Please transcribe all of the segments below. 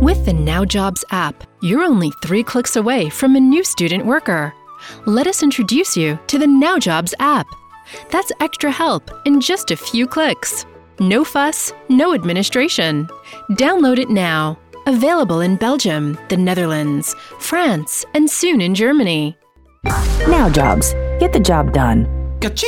With the Now Jobs app, you're only 3 clicks away from a new student worker. Let us introduce you to the Now Jobs app. That's extra help in just a few clicks. No fuss, no administration. Download it now. Available in Belgium, the Netherlands, France, and soon in Germany. Now Jobs. Get the job done. Ka-ching!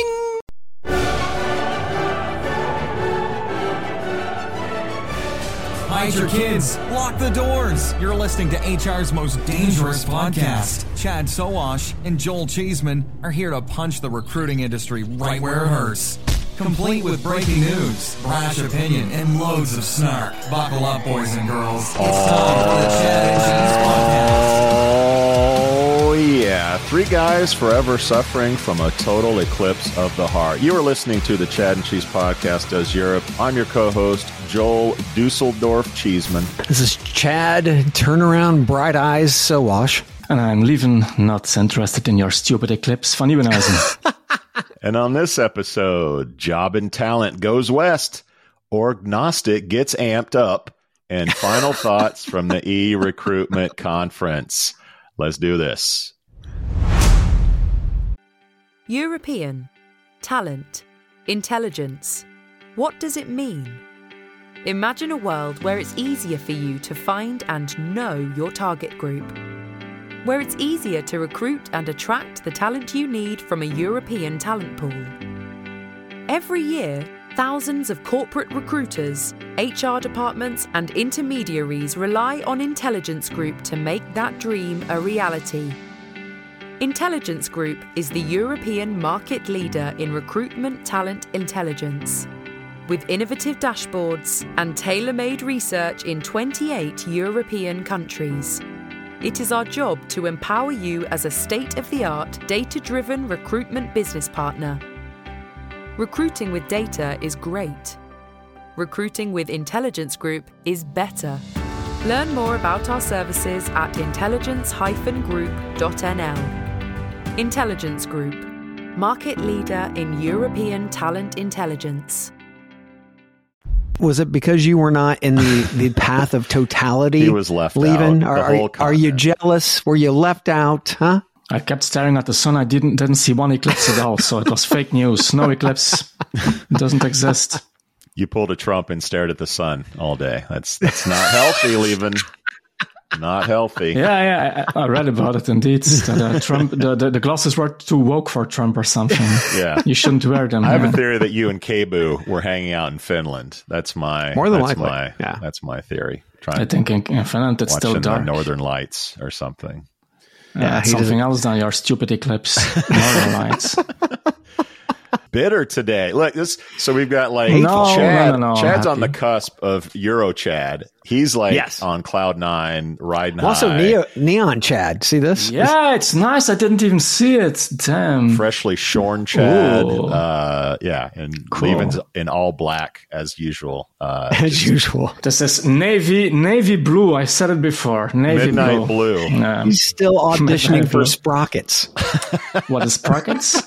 Hide your kids. Lock the doors. You're listening to HR's most dangerous podcast. Chad Sowash and Joel Cheeseman are here to punch the recruiting industry right where it hurts. Complete with breaking news, brash opinion, and loads of snark. Buckle up, boys and girls. It's time for the Chad and Cheese podcast. Oh, yeah. 3 guys forever suffering from a total eclipse of the heart. You are listening to the Chad and Cheese podcast does Europe. I'm your co-host, Joel Dusseldorf Cheeseman. This is Chad, turnaround, bright eyes, Sowash. And I'm leaving not interested in your stupid eclipse. Funny when I was And on this episode, Job and Talent goes west, Orgnostic gets amped up, and final thoughts from the e-recruitment conference. Let's do this. European, talent, intelligence. What does it mean? Imagine a world where it's easier for you to find and know your target group. Where it's easier to recruit and attract the talent you need from a European talent pool. Every year, thousands of corporate recruiters, HR departments, and intermediaries rely on Intelligence Group to make that dream a reality. Intelligence Group is the European market leader in recruitment talent intelligence. With innovative dashboards and tailor-made research in 28 European countries. It is our job to empower you as a state-of-the-art, data-driven recruitment business partner. Recruiting with data is great. Recruiting with Intelligence Group is better. Learn more about our services at intelligence-group.nl. Intelligence Group, market leader in European talent intelligence. Was it because you were not in the path of totality? He was left leaving? out. Are you jealous? Were you left out? Huh? I kept staring at the sun. I didn't see one eclipse at all, so it was fake news. No eclipse. It doesn't exist. You pulled a Trump and stared at the sun all day. That's not healthy, Levin. Not healthy. Yeah, I read about it indeed. That Trump, the glasses were too woke for Trump or something. Yeah, you shouldn't wear them. I have a theory that you and Kebu were hanging out in Finland. That's my That's my theory. I think in Finland it's still dark. The Northern Lights or something. Yeah, something else than your stupid eclipse. Northern Lights. Bitter today. Look, so we've got like Chad. Chad's on the cusp of Euro Chad. He's like on cloud 9, riding high. Also, neon Chad. See this? Yeah, it's nice. I didn't even see it. Damn. Freshly shorn Chad. And cool. Levin's in all black as usual. Usual. This is navy blue. I said it before. Midnight blue. He's still auditioning for Sprockets. What is Sprockets?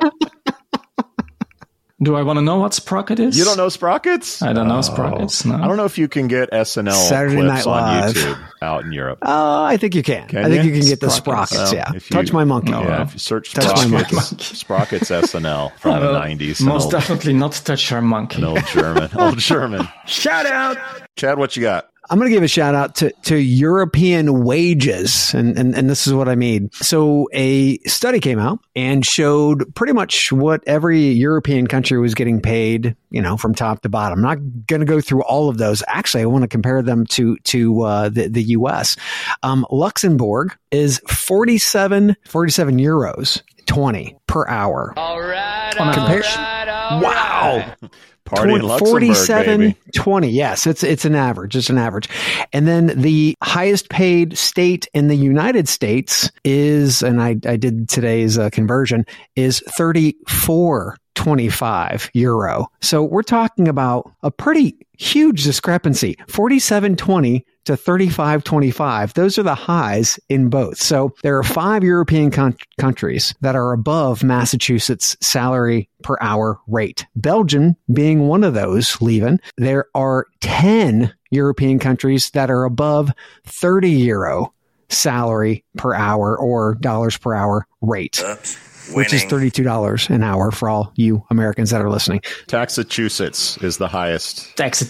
Do I want to know what Sprocket is? You don't know Sprockets? I don't know Sprockets. No. I don't know if you can get SNL Saturday clips Night on Live. YouTube out in Europe. I think you can. I think you can get the Sprockets. Yeah. Touch My Monkey. If you search Sprockets SNL from the 90s. Most definitely not Touch Our Monkey. An old German. Shout out. Chad, what you got? I'm going to give a shout out to European wages. And this is what I mean. So a study came out and showed pretty much what every European country was getting paid, from top to bottom. I'm not going to go through all of those. Actually, I want to compare them to the US. Luxembourg is 47 euros 20 per hour. All right. Wow. Party in Luxembourg, 47, 20. Yes, it's an average. It's an average. And then the highest paid state in the United States is, and I did today's conversion, is 34.25 euro. So we're talking about a pretty huge discrepancy. 47.20 to 35.25. Those are the highs in both. So there are 5 European countries that are above Massachusetts' salary per hour rate. Belgium being one of those, Levin. There are 10 European countries that are above 30 euro salary per hour or dollars per hour rate, which is $32 an hour for all you Americans that are listening. Massachusetts is the highest.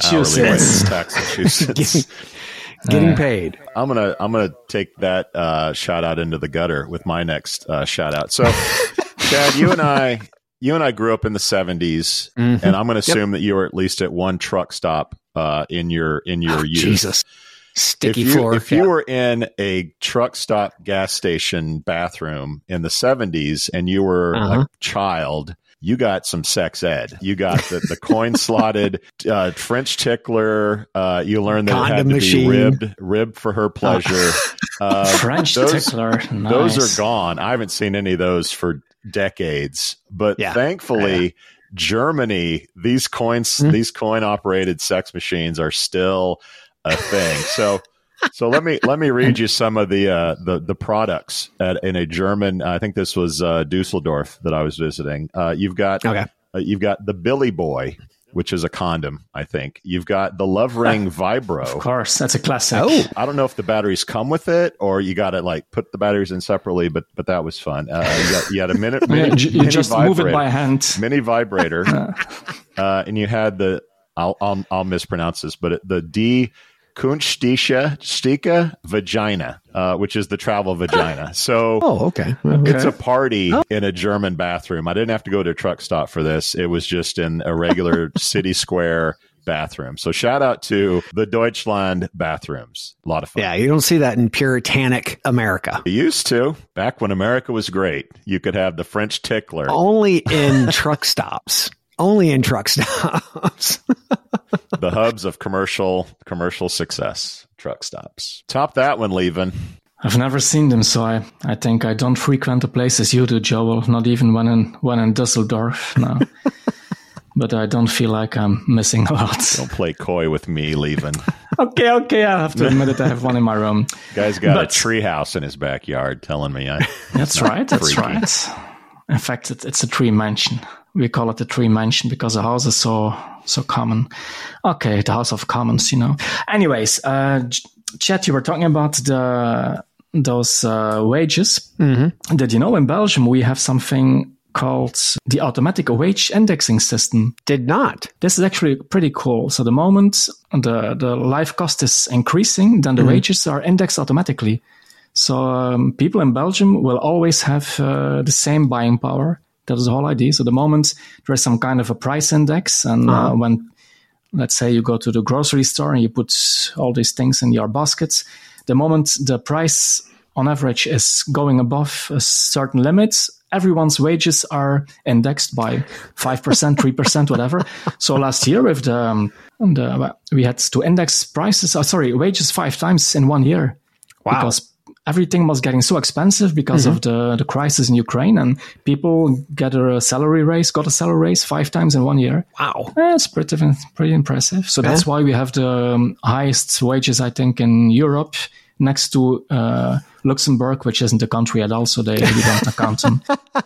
Massachusetts. Getting paid. I'm gonna take that shout out into the gutter with my next shout out. So, Chad, you and I grew up in the 70s, and I'm going to assume that you were at least at one truck stop in your youth. Jesus, sticky floor. If you were in a truck stop gas station bathroom in the 70s and you were a child, you got some sex ed. You got the coin slotted French tickler. You learned that Condom it had to machine. be ribbed for her pleasure. French tickler. Nice. Those are gone. I haven't seen any of those for decades. But thankfully, Germany, these coin operated sex machines are still a thing. So let me read you some of the products in a German. I think this was Dusseldorf that I was visiting. You've got the Billy Boy, which is a condom. I think you've got the Love Ring Vibro. Of course, that's a classic. Oh, I don't know if the batteries come with it or you got to like put the batteries in separately, but that was fun. You had a mini you just move it by hand. Mini vibrator, and you had the I'll mispronounce this, but the D. Kunststica vagina, which is the travel vagina. So, okay. It's a party in a German bathroom. I didn't have to go to a truck stop for this. It was just in a regular city square bathroom. So shout out to the Deutschland bathrooms. A lot of fun. Yeah, you don't see that in puritanic America. You used to. Back when America was great, you could have the French tickler. Only in truck stops. Only in truck stops. The hubs of commercial success, truck stops. Top that one, Lieven. I've never seen them, so I think I don't frequent the places you do, Joel. Not even when in Dusseldorf. No. But I don't feel like I'm missing a lot. Don't play coy with me, Lieven. Okay. I have to admit it. I have one in my room. Guy's got a tree house in his backyard, telling me That's right. In fact, it's a tree mansion. We call it a tree mansion because the house is so common. Okay, the House of Commons, Anyways, Chet, you were talking about those wages. Mm-hmm. Did you know in Belgium we have something called the automatic wage indexing system? Did not. This is actually pretty cool. So the moment the life cost is increasing, then the wages are indexed automatically. So people in Belgium will always have the same buying power. That is the whole idea. So the moment there is some kind of a price index, and when, let's say, you go to the grocery store and you put all these things in your baskets, the moment the price on average is going above a certain limit, everyone's wages are indexed by 5%, 3%, whatever. So last year with we had to index wages 5 times in 1 year. Wow. Because everything was getting so expensive because of the crisis in Ukraine, and people got a salary raise 5 times in 1 year. Wow. That's pretty impressive. So that's why we have the highest wages, I think, in Europe, next to Luxembourg, which isn't a country at all, so they don't account them.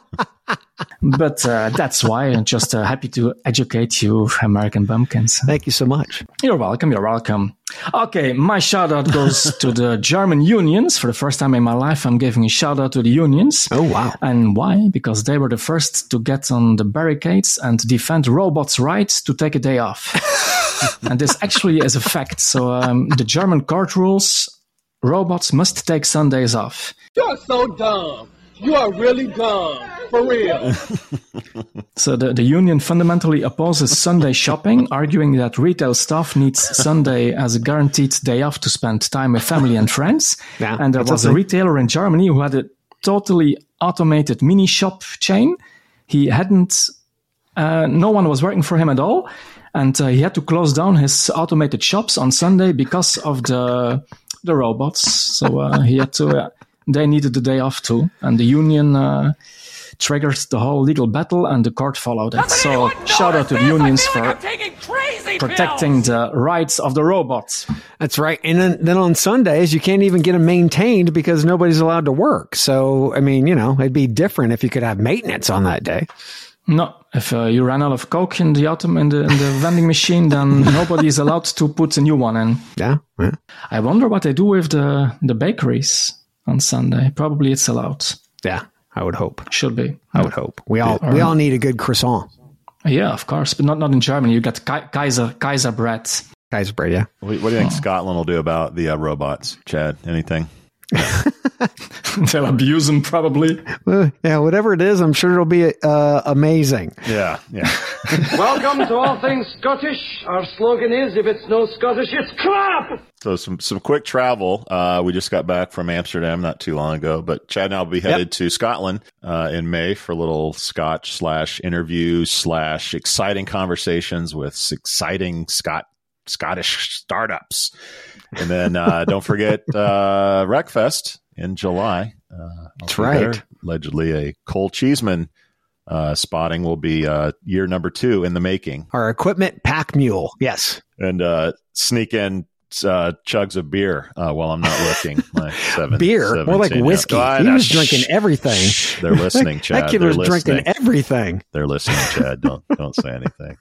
But that's why I'm just happy to educate you, American bumpkins. Thank you so much. You're welcome. Okay, my shout out goes to the German unions. For the first time in my life, I'm giving a shout out to the unions. Oh, wow. And why? Because they were the first to get on the barricades and defend robots' right to take a day off. And this actually is a fact. So the German court rules, robots must take Sundays off. You're so dumb. You are really dumb. For real. So the union fundamentally opposes Sunday shopping, arguing that retail staff needs Sunday as a guaranteed day off to spend time with family and friends. Yeah, and there was a retailer in Germany who had a totally automated mini shop chain. He hadn't, no one was working for him at all. And he had to close down his automated shops on Sunday because of the robots. So he had to, they needed the day off too. And the union triggered the whole legal battle, and the court followed it. So shout out to the unions for protecting the rights of the robots. That's right. And then on Sundays, you can't even get them maintained because nobody's allowed to work. So, I mean, it'd be different if you could have maintenance on that day. No, if you ran out of Coke in the vending machine, then nobody is allowed to put a new one in. Yeah. I wonder what they do with the bakeries on Sunday. Probably it's allowed. Yeah, I would hope. Should be. I would hope. We all need a good croissant. Yeah, of course, but not in Germany. You get Kaiser bread. Kaiser bread, yeah. What do you think Scotland will do about the robots, Chad? Anything? They'll abuse them, probably. Yeah, whatever it is, I'm sure it'll be amazing. Yeah. Welcome to All Things Scottish. Our slogan is, if it's no Scottish, it's crap! So some quick travel. We just got back from Amsterdam not too long ago, but Chad and I will be headed to Scotland in May for a little Scotch / interviews / exciting conversations with exciting Scottish startups. And then don't forget Wreckfest in July. That's right. There. Allegedly a Cole Cheeseman spotting will be year number 2 in the making. Our equipment pack mule, yes. And sneak in chugs of beer while I'm not looking. Beer? More like whiskey. He was drinking everything. Shh, they're listening, Chad. That kid was drinking everything. They're listening, Chad. Don't say anything.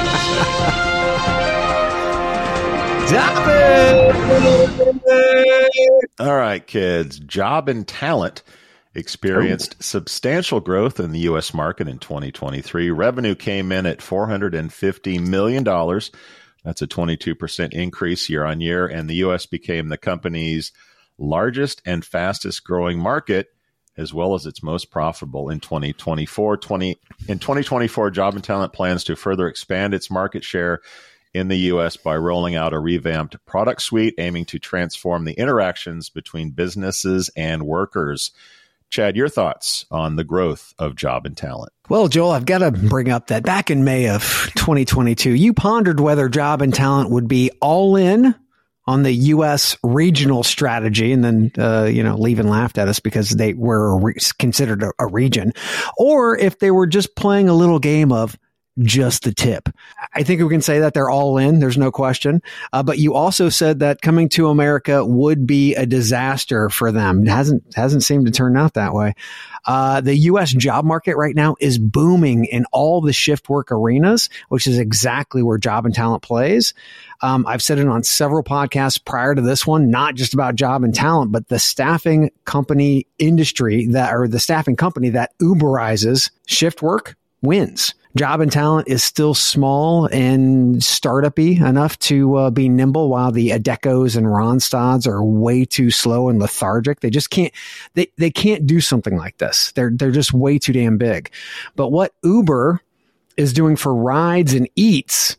All right, kids. Job and Talent experienced substantial growth in the U.S. market in 2023. Revenue came in at $450 million. That's a 22% increase year on year, and the U.S. became the company's largest and fastest growing market, as well as its most profitable in 2024. In 2024, Job and Talent plans to further expand its market share in the U.S. by rolling out a revamped product suite aiming to transform the interactions between businesses and workers. Chad, your thoughts on the growth of Job and Talent? Well, Joel, I've got to bring up that back in May of 2022, you pondered whether Job and Talent would be all in on the U.S. regional strategy and then, leave and laughed at us because they were considered a region, or if they were just playing a little game of just the tip. I think we can say that they're all in. There's no question. But you also said that coming to America would be a disaster for them. It hasn't seemed to turn out that way. The U.S. job market right now is booming in all the shift work arenas, which is exactly where Job and Talent plays. I've said it on several podcasts prior to this one, not just about Job and Talent, but the staffing company industry the staffing company that Uberizes shift work wins. Job and Talent is still small and startup-y enough to be nimble, while the Adecos and Ronstads are way too slow and lethargic. They just can't. They can't do something like this. They're just way too damn big. But what Uber is doing for rides and eats,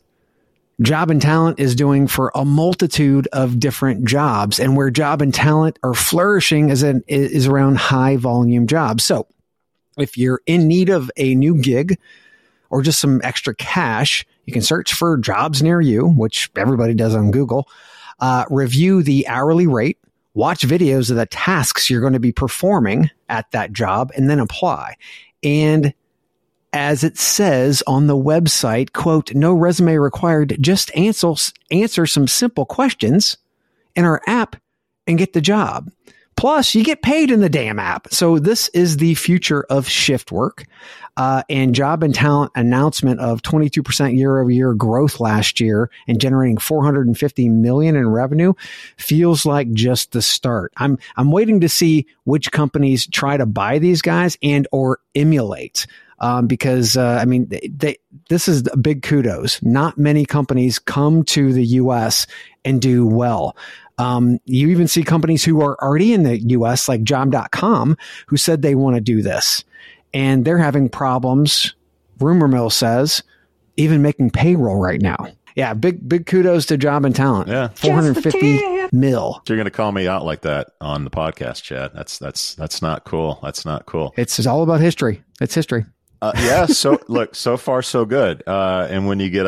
Job and Talent is doing for a multitude of different jobs. And where Job and Talent are flourishing is around high volume jobs. So if you're in need of a new gig or just some extra cash, you can search for jobs near you, which everybody does on Google. Review the hourly rate, watch videos of the tasks you're going to be performing at that job, and then apply. And as it says on the website, quote, no resume required, just answer some simple questions in our app and get the job. Plus, you get paid in the damn app. So this is the future of shift work. And Job and Talent announcement of 22% year-over-year growth last year and generating $450 million in revenue feels like just the start. I'm waiting to see which companies try to buy these guys and or emulate. Because this is a big kudos. Not many companies come to the U.S. and do well. You even see companies who are already in the U.S. like Job.com who said they want to do this, and they're having problems. Rumor mill says even making payroll right now. Yeah, big kudos to Job and Talent. Yeah, 450 mil. You're going to call me out like that on the podcast, Chad? That's not cool. That's not cool. It's all about history. It's history. Yeah. So look, so far so good. And when you get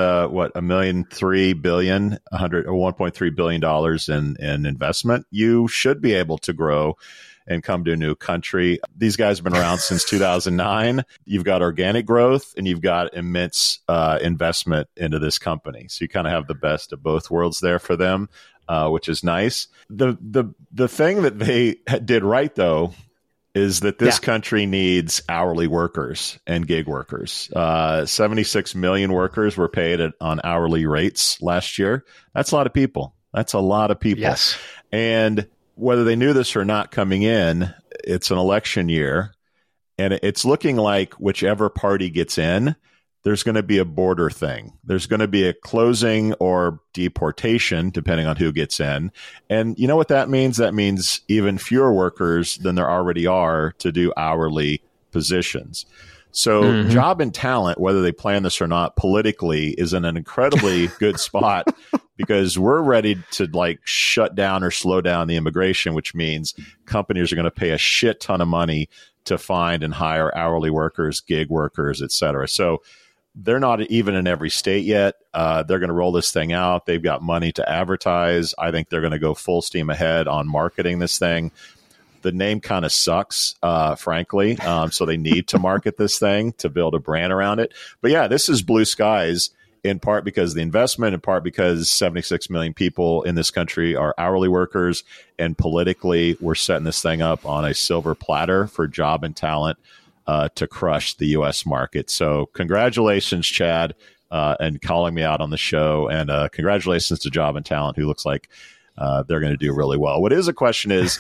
$1.3 billion, $1.3 billion in investment, you should be able to grow and come to a new country. These guys have been around since 2009. You've got organic growth and you've got immense investment into this company. So you kind of have the best of both worlds there for them, which is nice. The thing that they did right, though, is that this country needs hourly workers and gig workers. 76 million workers were paid on hourly rates last year. That's a lot of people. That's a lot of people. Yes. And whether they knew this or not coming in, it's an election year. And it's looking like whichever party gets in, there's going to be a border thing. There's going to be a closing or deportation, depending on who gets in. And you know what that means? That means even fewer workers than there already are to do hourly positions. So Job and Talent, whether they plan this or not, politically is in an incredibly good spot because we're ready to like shut down or slow down the immigration, which means companies are going to pay a shit ton of money to find and hire hourly workers, gig workers, et cetera. So they're not even in every state yet. They're going to roll this thing out. They've got money to advertise. I think they're going to go full steam ahead on marketing this thing. The name kind of sucks, frankly. So they need to market this thing to build a brand around it. But yeah, this is blue skies in part because of the investment, in part because 76 million people in this country are hourly workers. And politically, we're setting this thing up on a silver platter for Job and Talent to crush the U.S. market. So congratulations, Chad, and calling me out on the show. And congratulations to Job and Talent, who looks like they're going to do really well. What is a question is,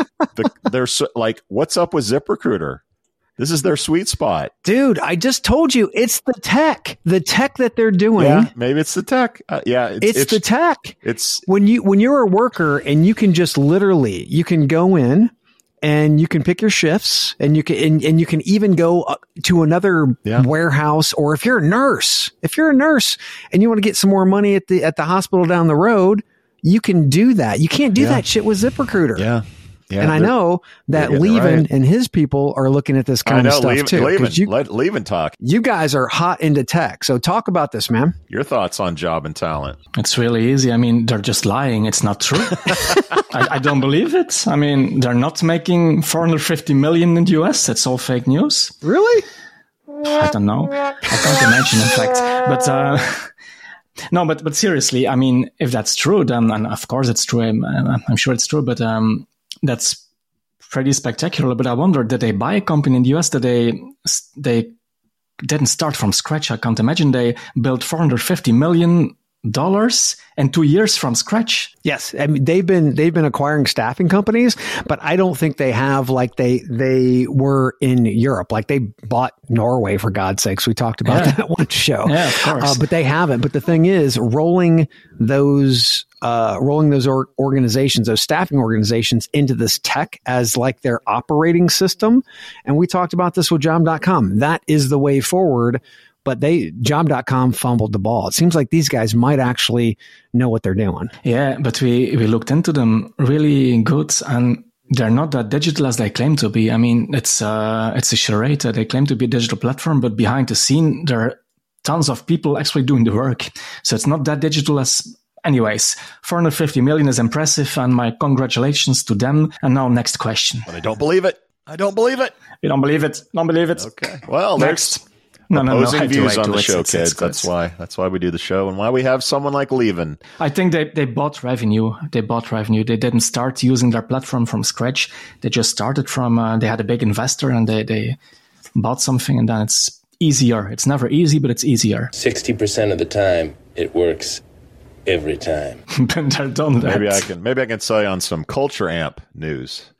what's up with ZipRecruiter? This is their sweet spot. Dude, I just told you, it's the tech that they're doing. Yeah, maybe it's the tech. It's the tech. It's when you're a worker and you can just literally, you can go in and you can pick your shifts and you can even go to another warehouse. Or if you're a nurse and you want to get some more money at the hospital down the road, you can do that. You can't do that shit with ZipRecruiter. Yeah. Yeah, and I know that Lieven and his people are looking at this kind of stuff too. Let Lieven talk. You guys are hot into tech. So talk about this, man. Your thoughts on Job and Talent. It's really easy. I mean, they're just lying. It's not true. I don't believe it. I mean, they're not making 450 million in the US. That's all fake news. Really? I don't know. I can't imagine, in fact. But no, but seriously, I mean, if that's true, then, and of course it's true. I'm sure it's true, but that's pretty spectacular. But I wonder, did they buy a company in the US that they didn't start from scratch? I can't imagine they built $450 million in 2 years from scratch. Yes, I mean they've been acquiring staffing companies, but I don't think they have like they were in Europe. Like they bought Norway, for God's sakes. We talked about that one show. Yeah, of course. But they haven't. But the thing is, rolling those organizations, those staffing organizations into this tech as like their operating system. And we talked about this with Job.com. That is the way forward. But Job.com fumbled the ball. It seems like these guys might actually know what they're doing. Yeah, but we looked into them really good, and they're not that digital as they claim to be. I mean, it's a charade. They claim to be a digital platform, but behind the scene, there are tons of people actually doing the work. So it's not that digital as... Anyways, 450 million is impressive, and my congratulations to them. And now next question. But I don't believe it. You don't believe it. Don't believe it. Okay. Well, next. Opposing views on the show, kids. That's why we do the show and why we have someone like Lieven. I think they bought revenue. They didn't start using their platform from scratch. They just started from, they had a big investor and they bought something, and then it's easier. It's never easy, but it's easier. 60% of the time, it works every time. Been there, done that. Maybe I can sell you on some Culture Amp news.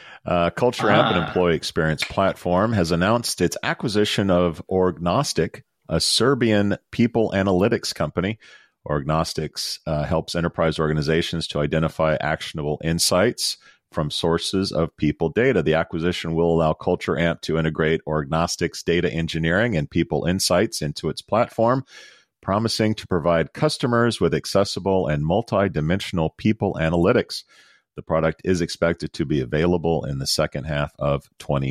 Culture Amp, an employee experience platform, has announced its acquisition of Orgnostic, a Serbian people analytics company. Orgnostics helps enterprise organizations to identify actionable insights from sources of people data. The acquisition will allow Culture Amp to integrate Orgnostic's data engineering and people insights into its platform, promising to provide customers with accessible and multi-dimensional people analytics. The product is expected to be available in the second half of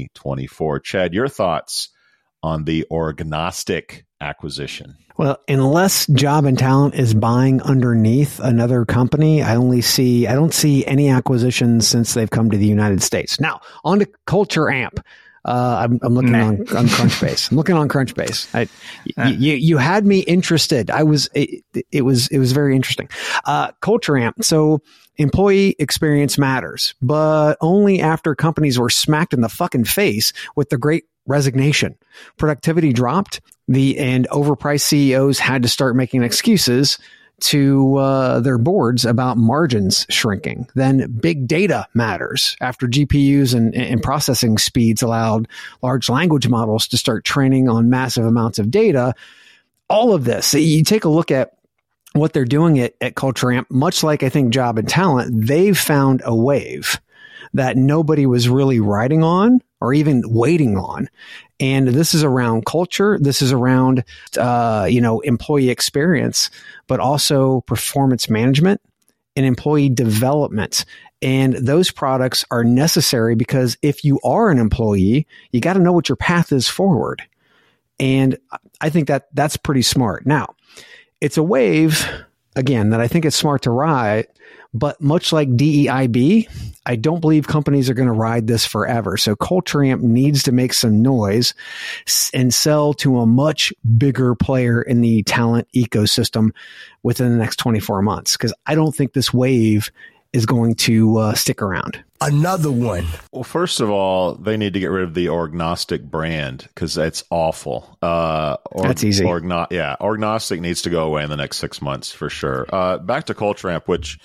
2024. Chad, your thoughts on the Orgnostic acquisition? Well, unless Job and Talent is buying underneath another company, I don't see any acquisitions since they've come to the United States. Now, on to Culture Amp. I'm looking on Crunchbase. I'm looking on Crunchbase. You had me interested. It was very interesting. Culture Amp. So employee experience matters, but only after companies were smacked in the fucking face with the Great Resignation. Productivity dropped, and overpriced CEOs had to start making excuses to their boards about margins shrinking. Then big data matters after GPUs and processing speeds allowed large language models to start training on massive amounts of data. All of this, you take a look at what they're doing at Culture Amp, much like I think Job and Talent, they've found a wave that nobody was really riding on or even waiting on. And this is around culture. This is around, employee experience, but also performance management and employee development. And those products are necessary because if you are an employee, you got to know what your path is forward. And I think that's pretty smart. Now, it's a wave, again, that I think it's smart to ride. But much like DEIB, I don't believe companies are going to ride this forever. So Culture Amp needs to make some noise and sell to a much bigger player in the talent ecosystem within the next 24 months. Because I don't think this wave is going to stick around. Another one. Well, first of all, they need to get rid of the Orgnostic brand because it's awful. That's easy. Orgnostic needs to go away in the next 6 months for sure. Back to Culture Amp, which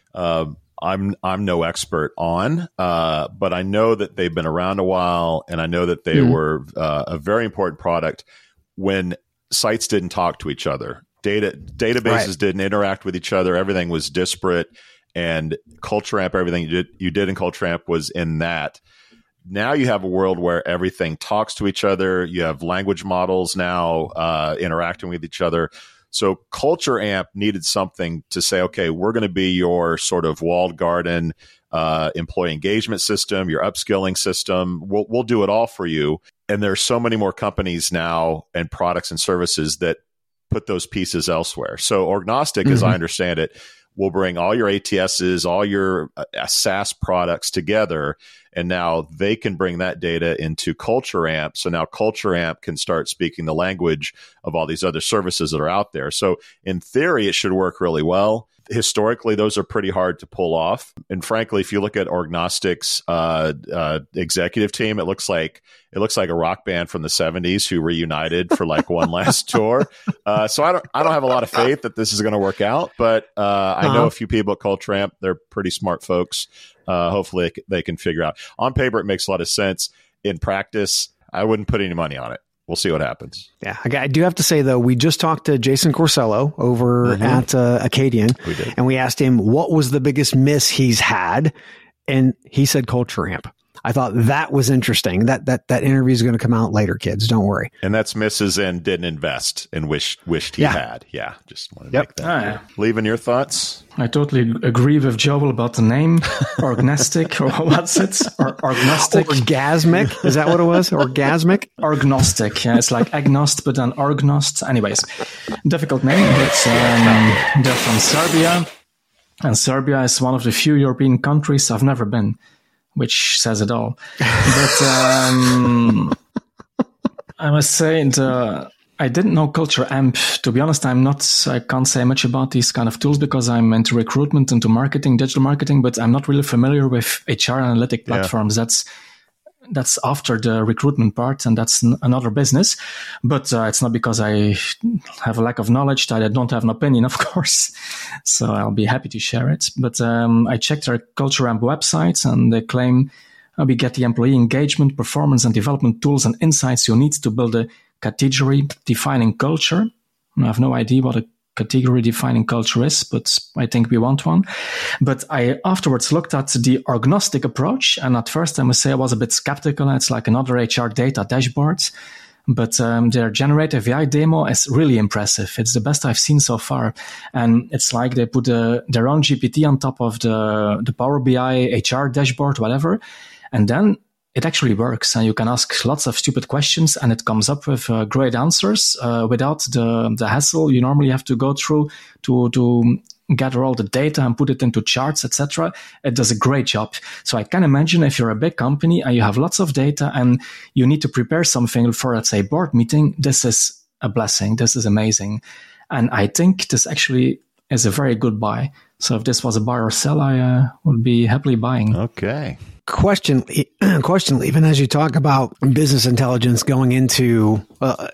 I'm no expert on, but I know that they've been around a while, and I know that they were a very important product when sites didn't talk to each other. Databases didn't interact with each other. Everything was disparate, and Culture Amp, everything you did in Culture Amp was in that. Now you have a world where everything talks to each other. You have language models now interacting with each other. So Culture Amp needed something to say, okay, we're going to be your sort of walled garden employee engagement system, your upskilling system. We'll do it all for you. And there's so many more companies now and products and services that put those pieces elsewhere. So Orgnostic, as I understand it, will bring all your ATSs, all your SaaS products together, and now they can bring that data into Culture Amp. So now Culture Amp can start speaking the language of all these other services that are out there. So in theory, it should work really well. Historically, those are pretty hard to pull off. And frankly, if you look at Orgnostic's executive team, it looks like a rock band from the 70s who reunited for like one last tour. So I don't have a lot of faith that this is going to work out, but I know a few people at Culture Amp. They're pretty smart folks. Hopefully they can figure out. On paper, it makes a lot of sense. In practice, I wouldn't put any money on it. We'll see what happens. Yeah, I do have to say, though, we just talked to Jason Corsello over at Acadian, and we asked him what was the biggest miss he's had, and he said Culture Amp. I thought that was interesting. That interview is going to come out later, kids. Don't worry. And that's misses and didn't invest and wished he had. Yeah, just wanted to make that. Leaving your thoughts? I totally agree with Joel about the name. Orgnostic, or what's it? Orgnostic. Orgasmic? Is that what it was? Orgasmic? Orgnostic. Yeah, it's like agnost, but then orgnost. Anyways, difficult name, but they're from Serbia. And Serbia is one of the few European countries I've never been, which says it all. But I must say, I didn't know Culture Amp. To be honest, I can't say much about these kind of tools because I'm into recruitment, into marketing, digital marketing, but I'm not really familiar with HR analytic platforms. That's after the recruitment part, and that's another business. But it's not because I have a lack of knowledge that I don't have an opinion, of course. So I'll be happy to share it. But I checked our Culture Amp website, and they claim we get the employee engagement, performance, and development tools and insights you need to build a category-defining culture. I have no idea what a category-defining culture is, but I think we want one. But I afterwards looked at the Orgnostic approach, and at first I must say I was a bit skeptical. It's like another HR data dashboard, but their generative AI demo is really impressive. It's the best I've seen so far, and it's like they put their own GPT on top of the Power BI HR dashboard, whatever, and then it actually works, and you can ask lots of stupid questions, and it comes up with great answers without the hassle you normally have to go through to gather all the data and put it into charts, etc. It does a great job. So I can imagine if you're a big company and you have lots of data and you need to prepare something for, let's say, board meeting, this is a blessing. This is amazing. And I think this actually is a very good buy. So if this was a buy or sell, I would be happily buying. Okay. Question, even as you talk about business intelligence going into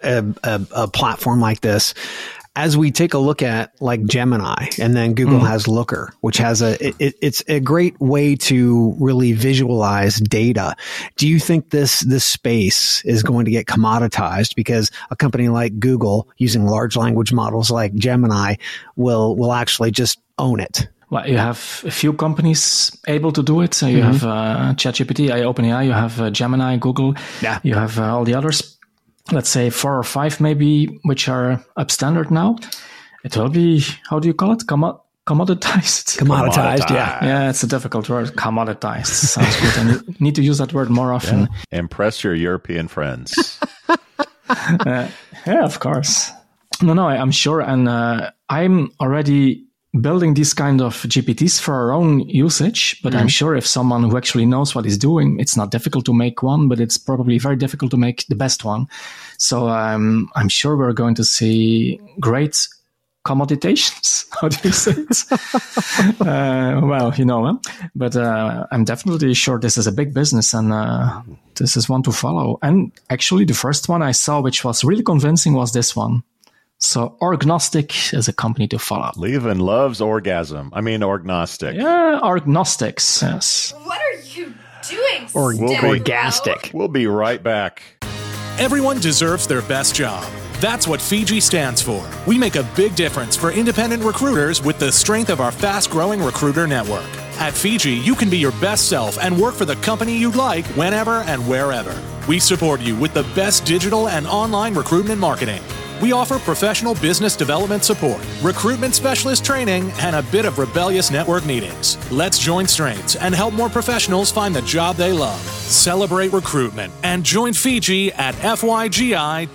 a platform like this, as we take a look at like Gemini, and then Google has Looker, which has it's a great way to really visualize data. Do you think this space is going to get commoditized because a company like Google using large language models like Gemini will actually just own it? Well, you have a few companies able to do it. So you have ChatGPT, OpenAI, you have Gemini, Google. Yeah. You have all the others. Let's say 4 or 5 maybe, which are upstandard now. It will be, how do you call it? Commoditized. Commoditized, yeah. Yeah, it's a difficult word. Commoditized. Sounds good. And you need to use that word more often. Yeah. Impress your European friends. Yeah, of course. No, I'm sure. And I'm already building these kind of GPTs for our own usage, but I'm sure if someone who actually knows what he's doing, it's not difficult to make one, but it's probably very difficult to make the best one. So I'm sure we're going to see great commoditations. How do you say it? Well, but I'm definitely sure this is a big business and this is one to follow. And actually the first one I saw, which was really convincing, was this one. So Orgnostic is a company to follow. Levin loves orgasm. I mean, Orgnostic. Yeah, Orgnostics, yes. What are you doing, Orgastic. We'll be right back. Everyone deserves their best job. That's what Fiji stands for. We make a big difference for independent recruiters with the strength of our fast-growing recruiter network. At Fiji, you can be your best self and work for the company you'd like whenever and wherever. We support you with the best digital and online recruitment marketing. We offer professional business development support, recruitment specialist training, and a bit of rebellious network meetings. Let's join strengths and help more professionals find the job they love. Celebrate recruitment and join Fiji at fygi.nl.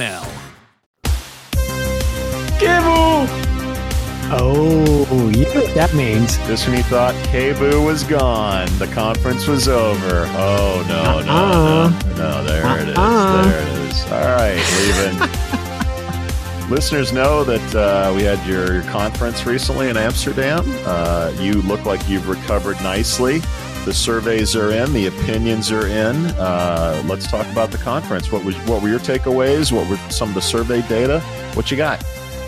Kivu! Oh, you know what that means. Just when you thought Kebu was gone, the conference was over. Oh, no, there it is. There it is. All right, Levin. Listeners know that we had your conference recently in Amsterdam. You look like you've recovered nicely. The surveys are in. The opinions are in. Let's talk about the conference. What were your takeaways? What were some of the survey data? What you got?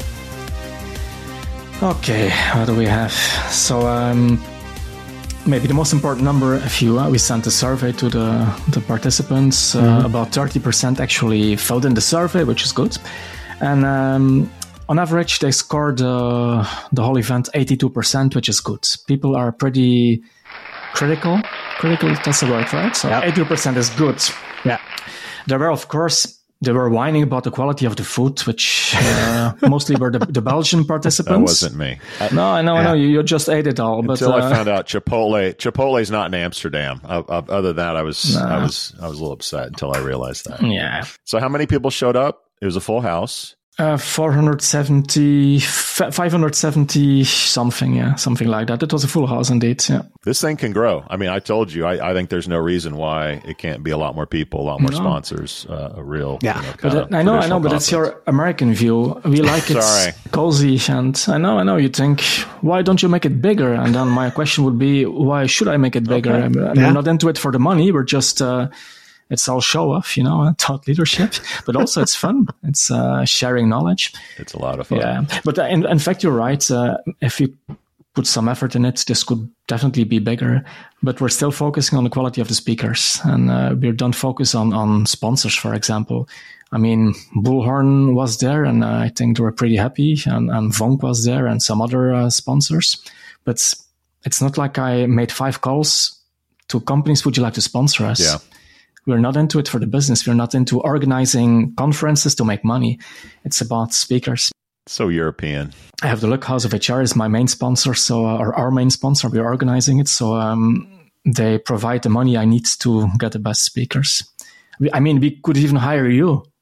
Okay, what do we have? So maybe the most important number, we sent a survey to the participants. About 30% actually filled in the survey, which is good. And on average, they scored the whole event 82%, which is good. People are pretty critical. Critical, that's the word, right? So 82% is good. Yeah. They were whining about the quality of the food, which mostly were the Belgian participants. That wasn't me. No, I know. You just ate it all. Until I found out Chipotle's not in Amsterdam. Other than that, I was a little upset until I realized that. Yeah. So how many people showed up? It was a full house. 570 something, something like that. It was a full house indeed, yeah. This thing can grow. I mean, I told you, I think there's no reason why it can't be a lot more people, a lot more sponsors, a real, but I know, but it's your American view. We like it cozy, and I know you think, why don't you make it bigger? And then my question would be, why should I make it bigger? Okay. We're not into it for the money. We're just... it's all show off, thought leadership, but also it's fun. It's sharing knowledge. It's a lot of fun. Yeah, but in fact, you're right. If you put some effort in it, this could definitely be bigger. But we're still focusing on the quality of the speakers, and we don't focus on sponsors, for example. I mean, Bullhorn was there, and I think they were pretty happy, and Vonk was there, and some other sponsors. But it's not like I made 5 calls to companies. Would you like to sponsor us? Yeah. We're not into it for the business. We're not into organizing conferences to make money. It's about speakers. So European. I have the Luck House of HR is my main sponsor, so or our main sponsor. We're organizing it, so they provide the money I need to get the best speakers. We could even hire you.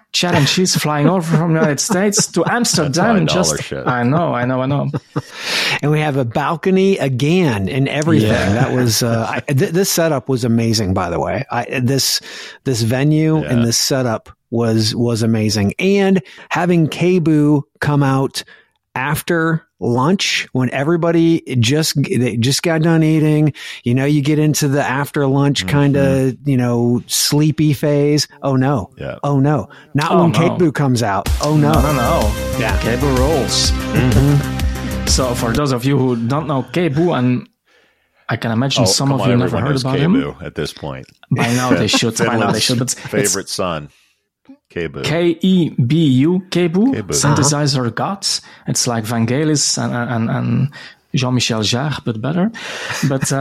Chad and cheese flying over from the United States to Amsterdam. I know. And we have a balcony again and everything. Yeah. That was this setup was amazing. By the way, this venue and this setup was amazing. And having KBOO come out after lunch when everybody just got done eating, you get into the after lunch kind of, sleepy phase. Oh no. Yeah. Oh no. Not when KBOO comes out. Oh no. No. Yeah. KBOO rolls. Mm-hmm. So for those of you who don't know KBOO, and I can imagine some of you never heard about him at this point. By now they should. But favorite son. KBOO. KEBU, KBOO, synthesizer gods. It's like Vangelis and Jean-Michel Jarre, but better. But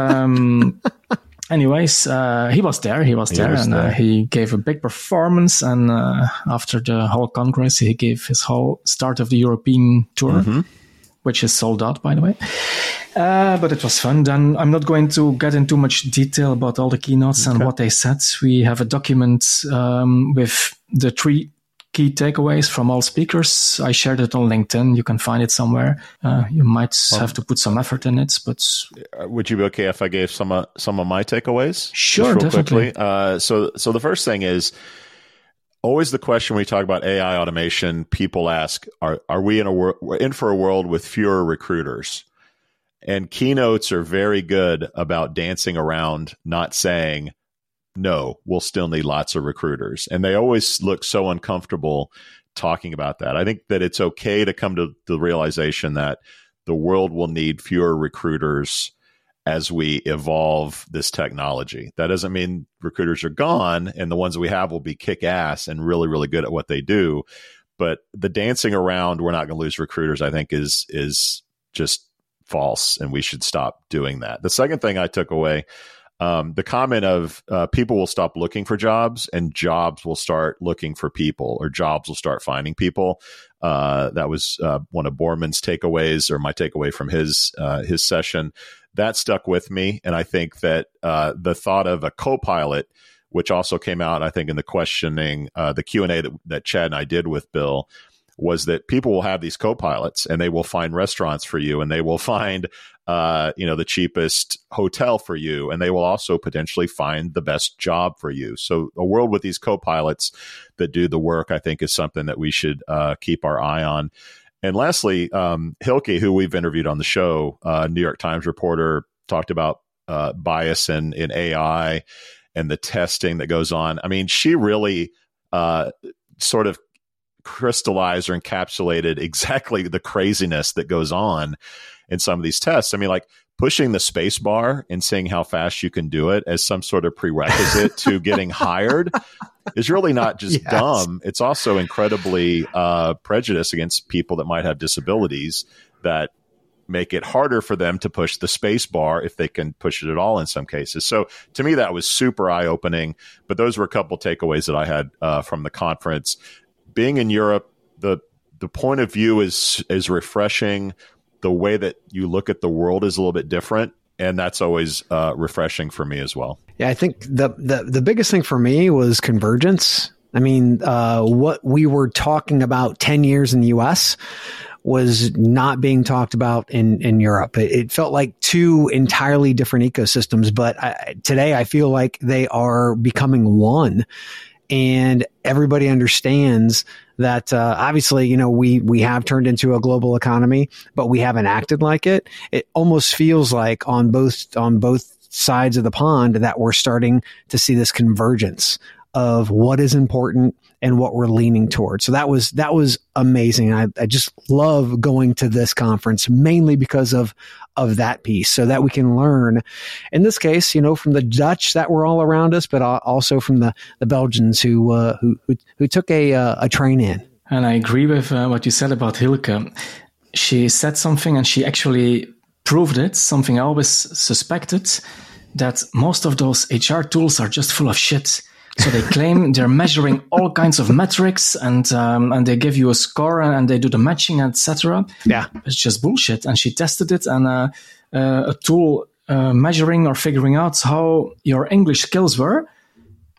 anyways, he was there, and he gave a big performance. And after the whole Congress, he gave his whole start of the European tour, which is sold out, by the way. But it was fun. Then I'm not going to get into much detail about all the keynotes and what they said. We have a document with the 3 key takeaways from all speakers. I shared it on LinkedIn. You can find it somewhere. You might have to put some effort in it, but would you be okay if I gave some of my takeaways? Sure, definitely. Quickly? So the first thing is always the question when we talk about AI automation. People ask, "Are we in for a world with fewer recruiters?" And keynotes are very good about dancing around, not saying, no, we'll still need lots of recruiters. And they always look so uncomfortable talking about that. I think that it's okay to come to the realization that the world will need fewer recruiters as we evolve this technology. That doesn't mean recruiters are gone and the ones we have will be kick-ass and really, really good at what they do. But the dancing around, we're not going to lose recruiters, I think is just false, and we should stop doing that. The second thing I took away, the comment of people will stop looking for jobs and jobs will start looking for people, or jobs will start finding people. That was one of Borman's takeaways, or my takeaway from his session. That stuck with me. And I think that the thought of a co-pilot, which also came out, I think, in the questioning, the Q&A that Chad and I did with Bill, was that people will have these co-pilots and they will find restaurants for you, and they will find, the cheapest hotel for you, and they will also potentially find the best job for you. So a world with these co-pilots that do the work, I think, is something that we should keep our eye on. And lastly, Hilke, who we've interviewed on the show, New York Times reporter, talked about bias in AI and the testing that goes on. I mean, she really sort of crystallized or encapsulated exactly the craziness that goes on in some of these tests. I mean, like pushing the space bar and seeing how fast you can do it as some sort of prerequisite to getting hired is really not just dumb. It's also incredibly prejudiced against people that might have disabilities that make it harder for them to push the space bar if they can push it at all in some cases. So to me, that was super eye-opening. But those were a couple takeaways that I had from the conference. Being in Europe, the point of view is refreshing. The way that you look at the world is a little bit different, and that's always refreshing for me as well. Yeah, I think the biggest thing for me was convergence. I mean, what we were talking about 10 years in the US was not being talked about in Europe. It felt like 2 entirely different ecosystems, but today I feel like they are becoming one. And everybody understands that, obviously, we have turned into a global economy, but we haven't acted like it. It almost feels like on both sides of the pond that we're starting to see this convergence of what is important and what we're leaning towards. So that was amazing. I just love going to this conference mainly because of that piece, so that we can learn, in this case, from the Dutch that were all around us, but also from the Belgians who took a train in. And I agree with what you said about Hilke. She said something and she actually proved it, something I always suspected, that most of those HR tools are just full of shit. So they claim they're measuring all kinds of metrics and they give you a score and they do the matching, etc. Yeah, it's just bullshit. And she tested it, and a tool measuring or figuring out how your English skills were,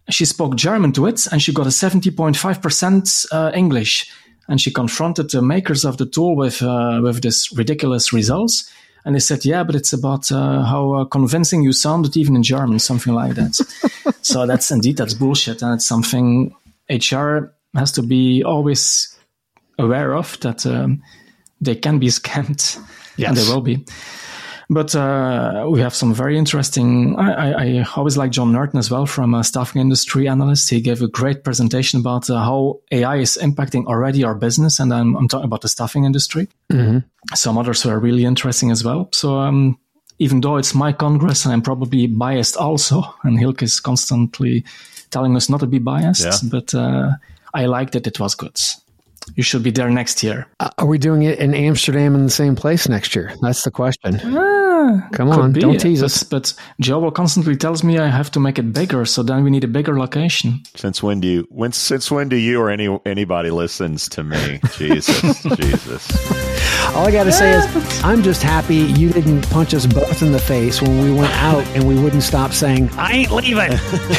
she spoke German to it, and she got a 70.5% English. And she confronted the makers of the tool with this ridiculous results. And they said, yeah, but it's about how convincing you sounded even in German, something like that. So that's bullshit. And it's something HR has to be always aware of, that they can be scammed. Yes. And they will be. But we have some very interesting... I always like John Norton as well, from a staffing industry analyst. He gave a great presentation about how AI is impacting already our business. And I'm talking about the staffing industry. Mm-hmm. Some others were really interesting as well. So even though it's my Congress, and I'm probably biased also, and Hilke is constantly telling us not to be biased, but I liked it. It was good. You should be there next year. Are we doing it in Amsterdam in the same place next year? That's the question. Come on, don't tease us. But Joe constantly tells me I have to make it bigger, so then we need a bigger location. Since when do you or anybody listens to me? Jesus. All I got to say is I'm just happy you didn't punch us both in the face when we went out and we wouldn't stop saying, I ain't leaving.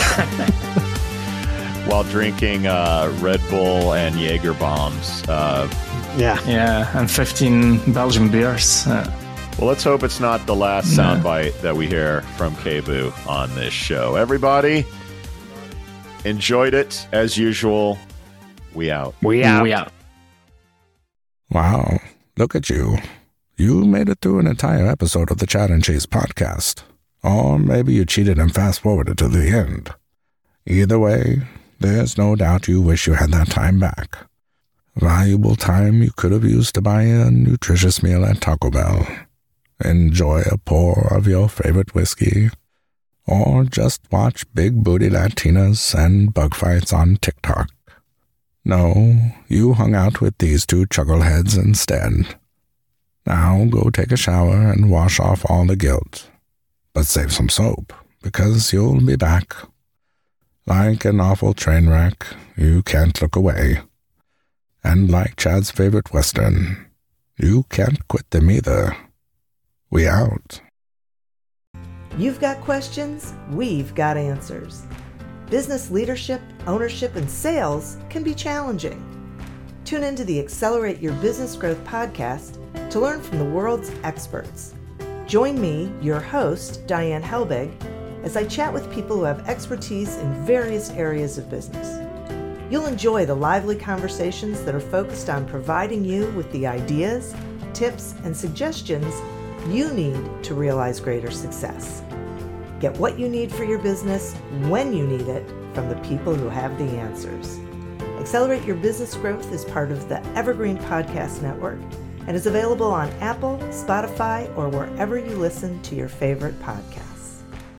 While drinking Red Bull and Jaeger bombs. And 15 Belgian beers. Well, let's hope it's not the last soundbite that we hear from Kebu on this show. Everybody, enjoyed it as usual. We out. We out. Wow, look at you. You made it through an entire episode of the Chad and Cheese podcast. Or maybe you cheated and fast-forwarded to the end. Either way, there's no doubt you wish you had that time back. Valuable time you could have used to buy a nutritious meal at Taco Bell, enjoy a pour of your favorite whiskey, or just watch big booty Latinas and bug fights on TikTok. No, you hung out with these two chuckleheads instead. Now go take a shower and wash off all the guilt. But save some soap, because you'll be back. Like an awful train wreck, you can't look away. And like Chad's favorite Western, you can't quit them either. We out. You've got questions, we've got answers. Business leadership, ownership, and sales can be challenging. Tune into the Accelerate Your Business Growth podcast to learn from the world's experts. Join me, your host, Diane Helbig, as I chat with people who have expertise in various areas of business. You'll enjoy the lively conversations that are focused on providing you with the ideas, tips, and suggestions you need to realize greater success. Get what you need for your business when you need it from the people who have the answers. Accelerate Your Business Growth is part of the Evergreen Podcast Network and is available on Apple, Spotify, or wherever you listen to your favorite podcast.